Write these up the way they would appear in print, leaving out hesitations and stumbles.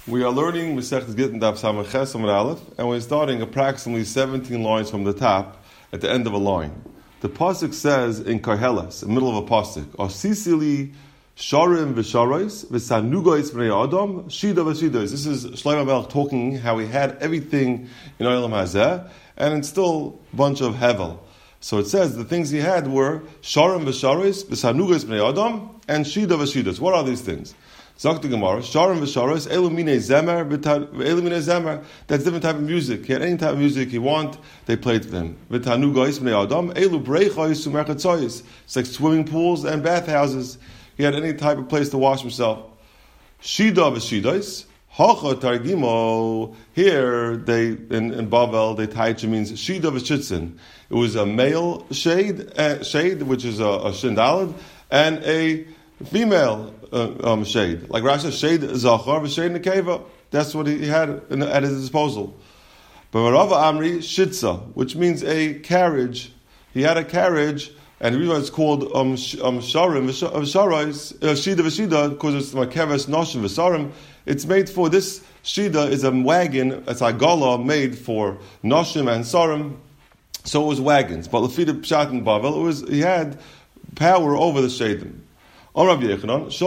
We are learning Masechet Gittin Daf Samach Ches Amud Aleph, and we're starting approximately 17 lines from the top at the end of a line. The pasuk says in Koheles, in the middle of a pasuk, "Osisili sharim v'sharos v'sanugois b'nei adam shida v'shidos." This is Shlomo Melech talking how he had everything in Olam Hazeh, and it's still a bunch of hevel. So it says the things he had were sharim v'sharos v'sanugois b'nei adam and shida v'shidos. What are these things? Zok the Gemara, Sharim v'Sharos, Elu Minei Zemer, Elu Minei Zemer. That's different type of music. He had any type of music he want, they played for him. V'Tanu Gois B'nei Adam, Elu Breichos U'Merchatzoyis. It's like swimming pools and bathhouses. He had any type of place to wash himself. Shida v'Shidos, Hacha Targimo. Here, in Bavel, they taicha means Shida v'Shitzin. It was a male shade, which is a shindalad, and a female shade. Like Rashi says, shade zachar, shade nekeva. That's what he had at his disposal. But Rava Amri, shitza, which means a carriage. He had a carriage, and the reason it's called sharim, shida v'shida, because it's makeves noshim v'sarim. It's made for this shida is a wagon, it's a gala made for noshim and sarim. So it was wagons. But Lefida Pshat and Bavel, he had power over the shadim. There are three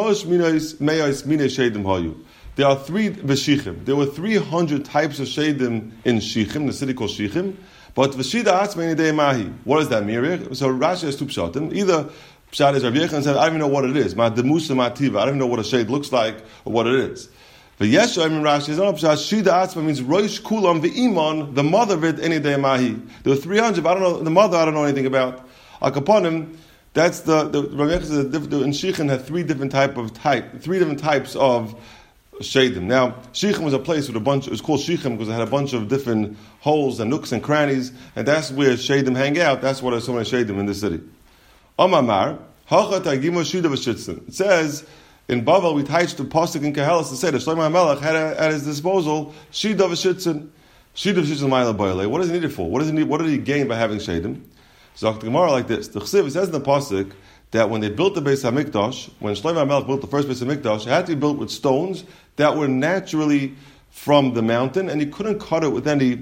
v'shichim. There were 300 types of shadim in Shichim, the city called Shichim. But v'shida atzmei nidei mahi. What does that mean? So Rashi has two pshatim. Either pshat is Rav Yechon said, I don't even know what it is. Ma demusa ma tiva. I don't even know what a shade looks like or what it is. V'yesha, I mean Rashi is not pshat. Shida atzmei means roish kulam v'iman, the mother of it any day mahi. There were 300. But I don't know the mother. I don't know anything about. Akaponim. That's the Rav Yechon says in Shichem had three different types of shadim. Now, Shichem was a place with it was called Shichem because it had a bunch of different holes and nooks and crannies, and that's where shadim hang out. That's why there's so many shadim in the city. Amamar, Hacha Tagimo Shida v'Shitzin. It says in Bavel we touched the pasuk in Koheles to say that Shlomo HaMelech had at his disposal Shida v'Shitzin. Shida v'Shitzin ma'ila boile. What does he need it for? What did he gain by having shadim? So the Gemara like this. The Chsiv says in the pasuk that when they built the Beis Hamikdash, when Shlomo HaMelech built the first Beis Hamikdash, it had to be built with stones that were naturally from the mountain, and you couldn't cut it with any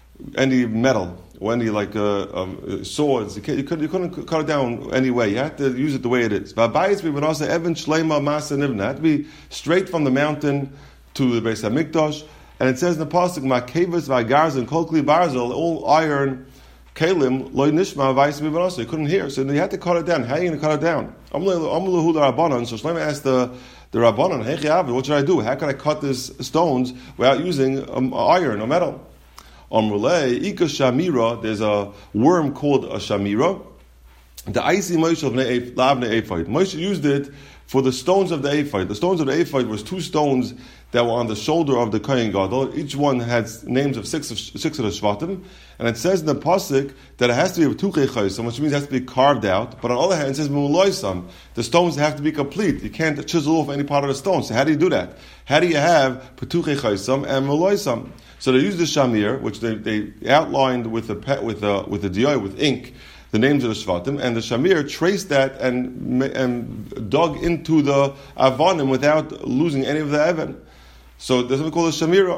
metal or any swords. You couldn't cut it down any way. You had to use it the way it is. V'abayis we would also Evan Shleima Masa Nivna. It had to be straight from the mountain to the Beis Hamikdash, and it says in the pasuk Makevas v'Agarz and Kol Kli Barzel, all iron. Kalim loy nishma vayis mivanos. He couldn't hear, so they had to cut it down. How are you going to cut it down? Amulu the Rabbanon. So Shlomo asked the Rabbanon, "Hey Chayav, what should I do? How can I cut these stones without using iron or metal?" Amrulei ika shamira. There's a worm called a shamira. The icy Moshe of Labne Ephod. Moshe used it for the stones of the ephod. The stones of the ephod was two stones that were on the shoulder of the Kohen Gadol. Each one has names of six of the Shvatim. And it says in the pasuk that it has to be with tuchei chaysom, which means it has to be carved out. But on the other hand, it says muloisam. The stones have to be complete. You can't chisel off any part of the stone. So how do you do that? How do you have tuchei chaysom and muloisam? So they used the shamir, which they outlined with the dioi, with ink, the names of the Shvatim, and the Shamir traced that and dug into the Avanim without losing any of the Evan. So that's what we call the Shamira.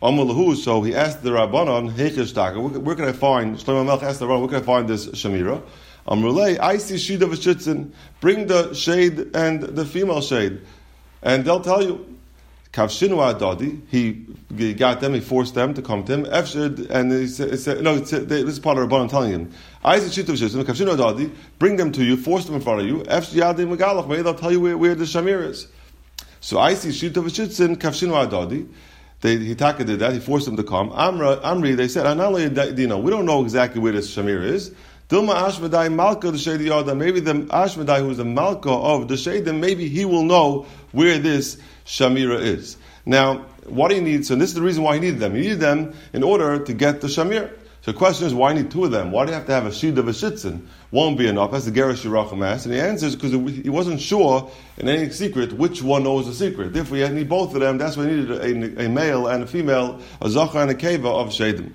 So he asked the Rabbanon, where can I find, Shlomo Melech asked the Rabbanon, where can I find this Shamira? Amrulei, I see Shida v'Shitzin, bring the shade and the female shade. And they'll tell you. Kavshinu Adadi, he got them, he forced them to come to him. Efshid, and he said, this is part of Rabbanon telling him, I see Shita v'Shitzin, Kavshinu Adadi, bring them to you, force them in front of you. Efshid Yadi Megalach, maybe they'll tell you where the Shamir is. So I see Shita v'Shitzin, Kavshinu Adadi. Hitaka did that, he forced them to come. Amri, they said, we don't know exactly where this Shamir is. Dilma Ashmedai Malka the Shadi Yoda. Maybe the Ashmedai, who is the Malka of the Shadim, maybe he will know where this Shamira is. Now, what do you need? So this is the reason why he needed them. He needed them in order to get the Shamir. So the question is, why need two of them? Why do you have to have a Shida v'Shitzin? Won't be enough. That's the Gerish Yerachim asked. And the answer is because he wasn't sure in any secret which one knows the secret. Therefore, you need both of them. That's why he needed a male and a female, a Zachar and a Keva of Shadim.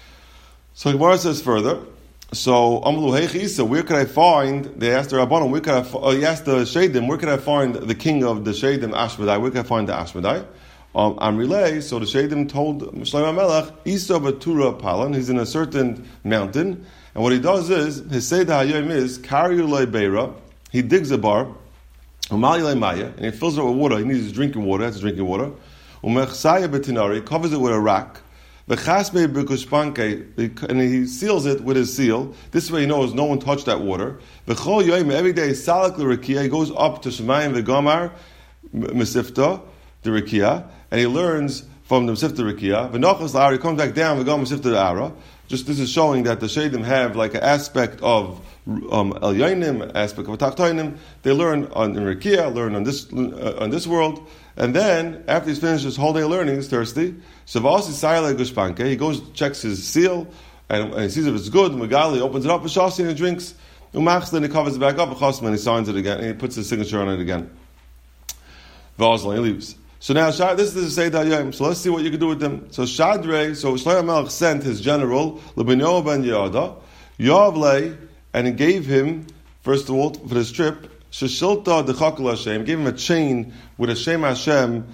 So Gemara says further, so Amlu Heichisa, where could I find? They asked the Rabbanon, he asked the Shadim, where could I find the king of the Shadim, Ashmedai? Where could I find the Ashmedai? Amrilei, so the Shadim told Shlomo HaMelech, Isa Batura Palan, he's in a certain mountain, and what he does is, his Seder HaYom is, Kari Ulei Beira, he digs a bar, Umali Ulei Maya, and he fills it with water, he needs his drinking water, that's his drinking water, Umechsaya Betinari, covers it with a rock, V'chasbe B'kushpanke, and he seals it with his seal, this way he knows no one touched that water, V'chol Yoim, every day, Salak L'Rekia, he goes up to Shemayim V'Gomar, Mesifta, the Rekia, and he learns from the Mesifta Rekia. V'nochas la'ara, he comes back down, v'gam Mesifta Ara. Just this is showing that the Shadim have like an aspect of El Yoinim, aspect of Tachtoinim. They learn in Rekia, learn on this world, and then after he's finished his whole day learning, he's thirsty. So V'asi Sayale Gushpanke, he goes checks his seal, and he sees if it's good. Megali opens it up, V'shasi, and he drinks. Umachs, then he covers it back up, and he signs it again, and he puts his signature on it again. V'azlan, he leaves. So now, this is the Seder HaYom. So let's see what you can do with them. So Shadrei, so Shlomo HaMelech sent his general, L'Binyo ben Yehoda, Yovlei, and he gave him, first of all, for this trip, Sheshilta Dechakul Hashem, gave him a chain with a Shem Hashem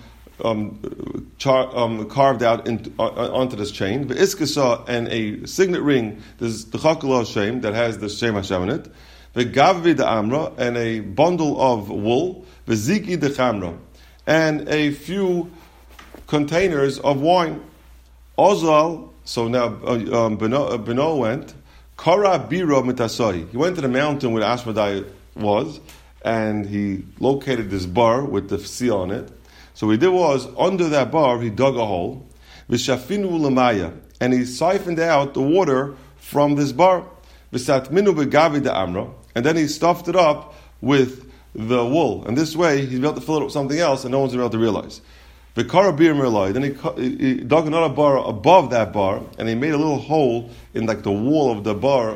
carved out onto this chain. V'iskasa, and a signet ring, this Dechakul Hashem, that has the Shem Hashem in it. V'gavvi de Amra, and a bundle of wool. V'ziki de Chamra, and a few containers of wine. Ozal, so now Beno went, Kara Bira Mitasai. He went to the mountain where Ashmedai was, and he located this bar with the seal on it. So what he did was, under that bar, he dug a hole, V'shafinu Lamaya, and he siphoned out the water from this bar, V'satminu Begavi de Amra, and then he stuffed it up with the wool, and this way he's able to fill it with something else, and no one's able to realize. The karabir merlai. Then he dug another bar above that bar, and he made a little hole in like the wall of the bar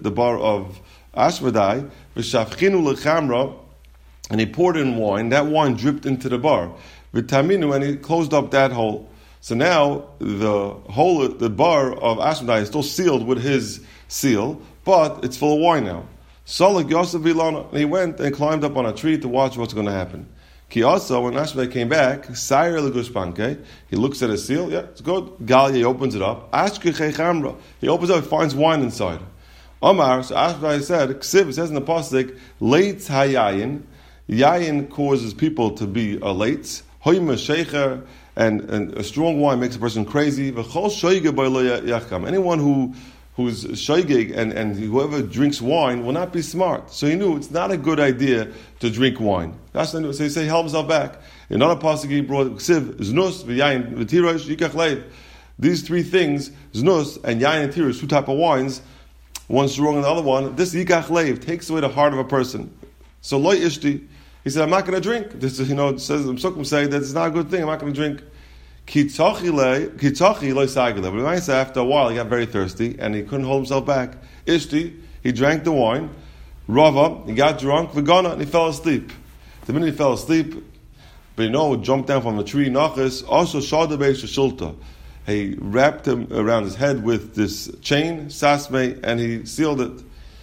of Ashmedai. V'shafchinu lechamra, and he poured in wine. That wine dripped into the bar. V'taminu, and he closed up that hole. So now the bar of Ashmedai is still sealed with his seal, but it's full of wine now. Salak Yosef Vilana, and he went and climbed up on a tree to watch what's going to happen. Ki also, when Ashmedai came back, Sayer Legushpanke, he looks at his seal, yeah, it's good. Galia, he opens it up. Ashkechei Chamra, he opens it up, he finds wine inside. Omar, so Ashmedai said, Ksiv, it says in the pasuk, Leitz hayayin, yayin causes people to be late. Hoyma shecher, and a strong wine makes a person crazy. V'chol shoyge by lo yachkam. Anyone who's shoygig and whoever drinks wine will not be smart. So he knew it's not a good idea to drink wine. That's what so he said, help himself back. In another pasuk he brought Ksiv, Znus, V'yayin, V'tirosh, Yikach Leiv. These three things, Znus and Yayin and Tirosh, two type of wines, one's stronger than the other one. This Yikach Leiv takes away the heart of a person. So Loi Ishti, he said, I'm not going to drink. This is, it says, the Psukim say that it's not a good thing, I'm not going to drink. Kitzachi loy sagile. But after a while, he got very thirsty and he couldn't hold himself back. Ishti, he drank the wine. Rava, he got drunk. V'gana, and he fell asleep. The minute he fell asleep, Beno jumped down from a tree. Nachas also shadabei sheshulta. He wrapped him around his head with this chain, sasme, and he sealed it.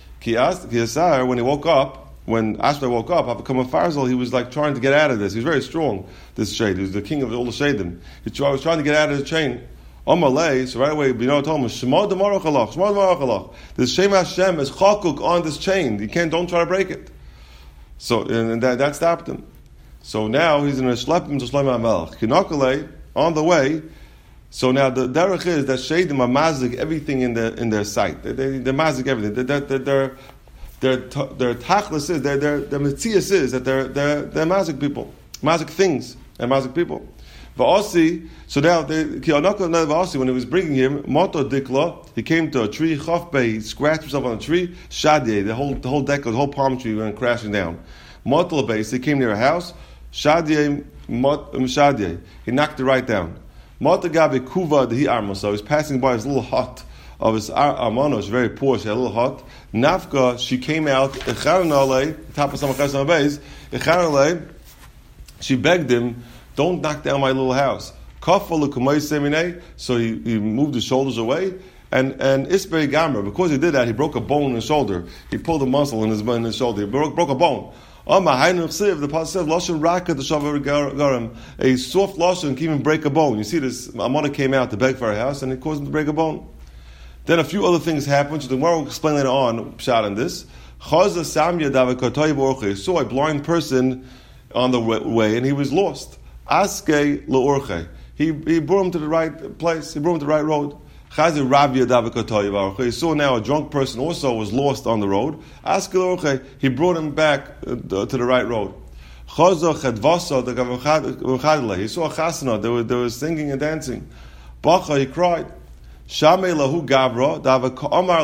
Kiasar, when he woke up. When Ashmedai woke up, Havakam Farzal, he was like trying to get out of this. He was very strong, this shade. He was the king of all the shadim. He was trying to get out of the chain. Amalei, so right away, Bino told him, Shema D'Marach Alach, Shema D'Marach Alach. This Shem Hashem is chakuk on this chain. Don't try to break it. So, and that stopped him. So now he's in a shlepim to Shlomo HaMelech. Kinakalei, on the way. So now the derech is that shadim are mazik everything in their sight. They're mazik everything. Their tachlis is, their metzias is that they're mazik people, mazik things, and mazik people. Va'asi, so now when he was bringing him moto dikla, he came to a tree. Chafbei, he scratched himself on a tree. Shadye, the whole deck, the whole palm tree went crashing down. Motel base, he came near a house. Shadye, he knocked it right down. Motagabe kuva he armos, so he was passing by his little hut of his armonos, very poor. She had a little hut. Nafka, she came out. Top of some base. She begged him, "Don't knock down my little house." So he moved his shoulders away. And Isbei Gamra, because he did that, he broke a bone in his shoulder. He pulled a muscle in his shoulder. He broke a bone. The pasuk says lashon raka the shavar garam, a soft lashon can even break a bone. You see this Amana came out to beg for a house and it caused him to break a bone. Then a few other things happened, so the Gemara will explain later on pshat in this. Chaza samya davakatay borche, saw a blind person on the way and he was lost. Aske leorche, he brought him to the right place, he brought him to the right road. Chazi Rabia davakatay borche, he saw now a drunk person also was lost on the road. Aske leorche, he brought him back to the right road. Chaza chedvasa the gavachadle, he saw a chasana, they were singing and dancing. Bacha, he cried. Shamei lahu gabra davak amar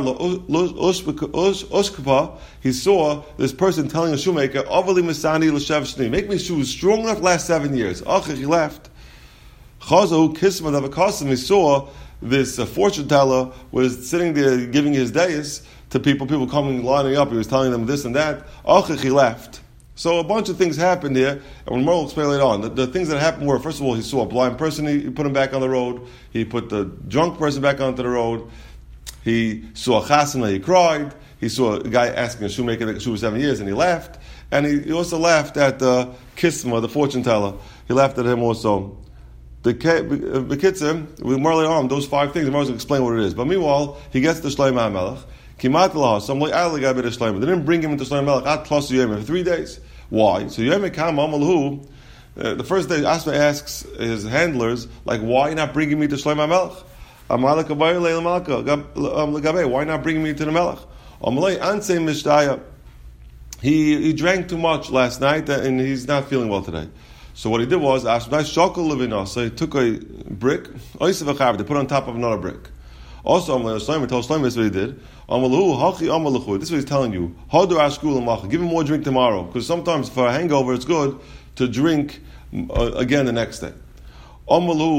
uskapa. He saw this person telling a shoemaker, "Avali misani l'shav shni, make me shoes strong enough to last 7 years." Achich, he left. Chazahu kisma davakasim. He saw this fortune teller was sitting there giving his days to people. People coming lining up. He was telling them this and that. Achich, he left. So a bunch of things happened here, and when Merle will explain later on, the things that happened were, first of all, he saw a blind person, he put him back on the road, he put the drunk person back onto the road, he saw a chasana, he cried, he saw a guy asking a shoemaker that shoe 7 years, and he laughed, and he also laughed at the kisma, the fortune teller, he laughed at him also. The Bekitzer, with Merle later on, those 5 things, Merle will explain what it is. But meanwhile, he gets to Shlomo HaMelech, Kimat l'hasam lo ya'al l'gabed Shlomo. They didn't bring him into Shlomo HaMelech at Tlos Yom for 3 days. Why? So Yom Kam Amalhu, the first day Asma asks his handlers, like, why are you not bringing me to Shlomo HaMelech? Amalek abayir le'lamalka, why not bringing me to the Melech? Amalei ansei mishdaya. He drank too much last night and he's not feeling well today. So what he did was, Asma shokol levina, so he took a brick, oisav achav, they put on top of another brick. Also, Shlomo told Shlomo this is what he did. This is what he's telling you. Give him more drink tomorrow, because sometimes for a hangover it's good to drink again the next day. Why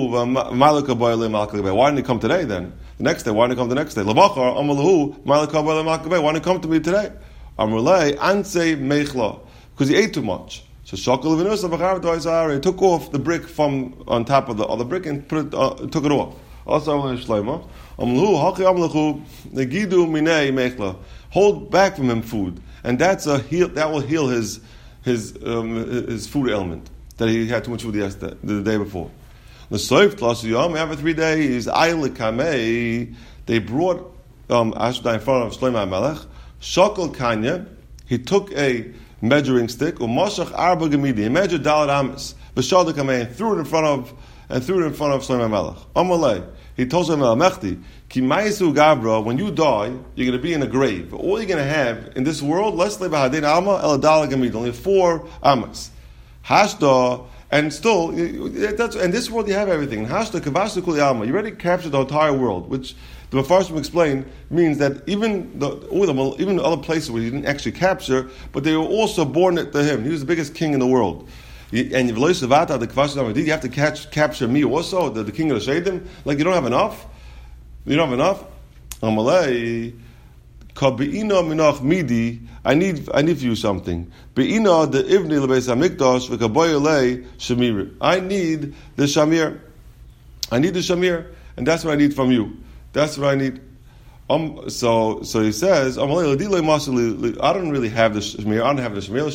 didn't he come today then? The next day, why didn't he come the next day? Why didn't he come to me today? Because he ate too much. So he took off the brick from on top of the other brick and took it off. Also, Shlomo, hold back from him food, and that will heal his food ailment that he had too much food the day before. After 3 days, they brought Ashdai in front of Shlomo HaMelech. Shokol Kanya, he took a measuring stick, Umashach Arba Gemidi, he measured Dalet Amis, B'Shadak Kamei, and threw it in front of Shlomo HaMelech. Amalei, he told Shlomo HaMelech, Ki Maisu Gabra, when you die, you're going to be in a grave. All you're going to have in this world, let's live Hadin Alma, El Dalet Gemidi, only 4 Amas. Hashda, and still, in this world you have everything. Hashda Kavashda Kuli Alma, you already captured the entire world, which the Mefarshim explain means that even the other places where he didn't actually capture, but they were also born to him. He was the biggest king in the world. And you have to capture me also, the king of the Shadim. Like you don't have enough. You don't have enough. I need for you something. I need the shamir. I need the shamir, and that's what I need from you. That's what I need. So he says, I don't really have the shemir. I don't have the shemir.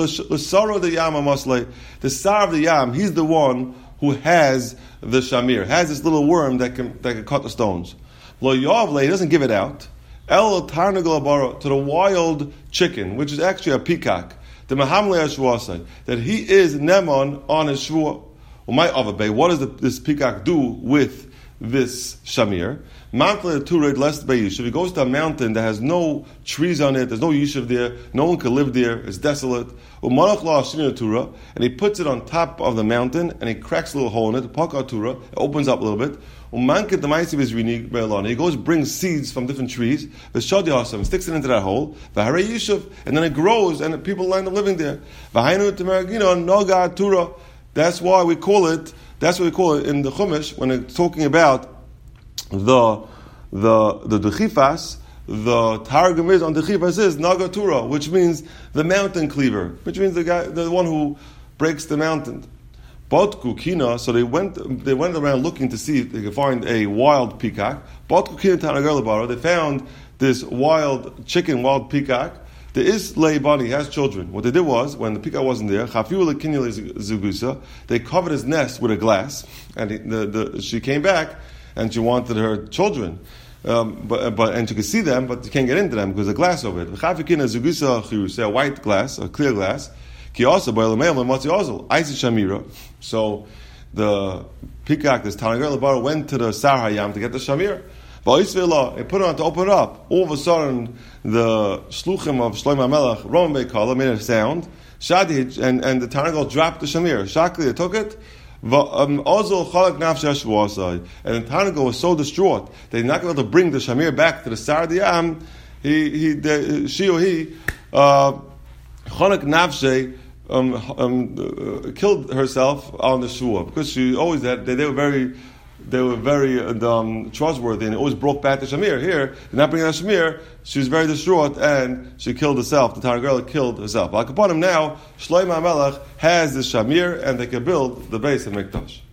The sar of the yam, he's the one who has the shamir, has this little worm that can cut the stones. Lo yavle, he doesn't give it out. El tarnagol to the wild chicken, which is actually a peacock. The mahamle ashwasai, that he is nemon on his shvua. What does this peacock do with this shamir? If he goes to a mountain that has no trees on it, there's no yishuv there, no one can live there, it's desolate, and he puts it on top of the mountain and he cracks a little hole in it, it opens up a little bit, he goes brings seeds from different trees, sticks it into that hole, and then it grows and people end up living there. That's why we call it in the Chumash when it's talking about the dechifas, the targum is on dechifas is nagatura, which means the mountain cleaver, which means the one who breaks the mountain. Botku kina, so they went around looking to see if they could find a wild peacock. Botku kina tanagalabara, they found this wild peacock. The Islay Bani has children. What they did was, when the peacock wasn't there, they covered his nest with a glass, and she came back, and she wanted her children. And she could see them, but you can't get into them because there's a glass over it. A white glass, a clear glass. So the peacock, this Tanagar, went to the Sar Hayam to get the Shamir. He put it on to open it up. All of a sudden, the shluchim of Shlomo HaMelech, Roman Beikala, made a sound. Shadi, and the Tanagar dropped the Shamir. Shakli took it. And the Tanagar was so distraught that he not able to bring the Shamir back to the Sar Hayam. She or he, Chonak Nafshe, killed herself on the shua because she always had. They were very trustworthy and always brought back the Shamir. Here, they're not bringing the Shamir. She was very distraught and she killed herself. The Tana girl killed herself. Like upon him now, Shlomo HaMelech has the Shamir and they can build the base of Mikdash.